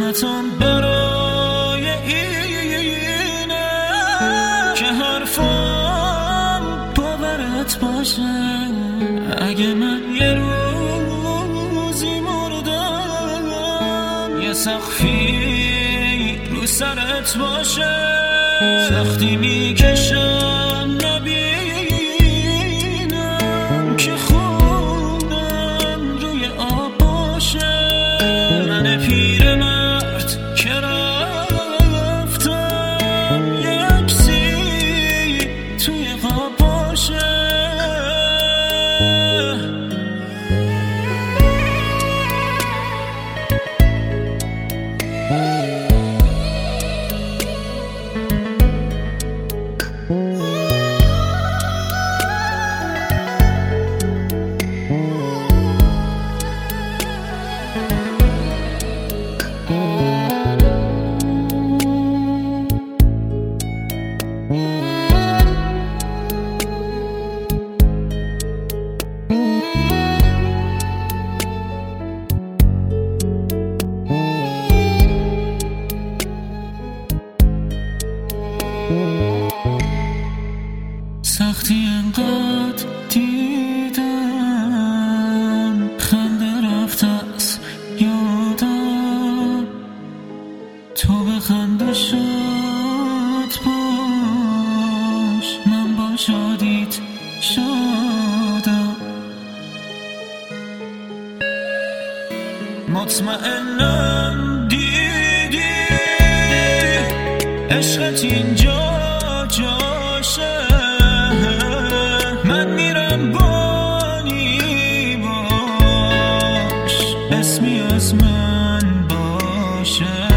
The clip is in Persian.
زحمتم برای اینه که حرفم باورت باشه. اگه من یه روزی مردم یه سقفی رو سرت باشه. سختی میکشم نبینم که خونم روی آب باشه. من پیرمرد که رفتم یه عکسی توی خواب باشه. سختی انقدر دیدم خنده رفت از یادم. تو به خنده شاد باش من با شادیت شادم. مطمئنم دیدی عشقت اینجا جاشه. من میرم بانی باش اسمی از من باشه.